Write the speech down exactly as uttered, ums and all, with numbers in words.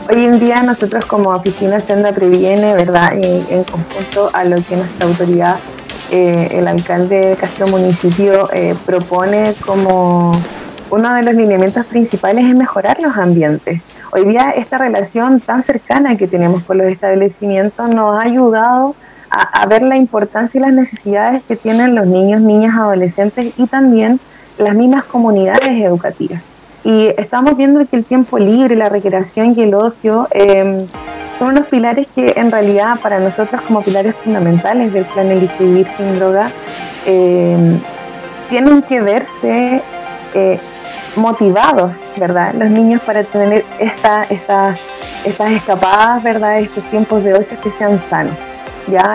Hoy en día nosotros como Oficina Senda Previene, ¿verdad? En, en conjunto a lo que nuestra autoridad, eh, el alcalde de Castro Municipio, eh, propone como uno de los lineamientos principales es mejorar los ambientes. Hoy día esta relación tan cercana que tenemos con los establecimientos nos ha ayudado a, a ver la importancia y las necesidades que tienen los niños, niñas, adolescentes y también las mismas comunidades educativas. Y estamos viendo que el tiempo libre, la recreación y el ocio eh, son unos pilares que en realidad para nosotros como pilares fundamentales del plan Elige Vivir Sin Droga eh, tienen que verse eh, motivados, ¿verdad? Los niños para tener esta, esta, estas escapadas, ¿verdad? Estos tiempos de ocio que sean sanos, ¿ya?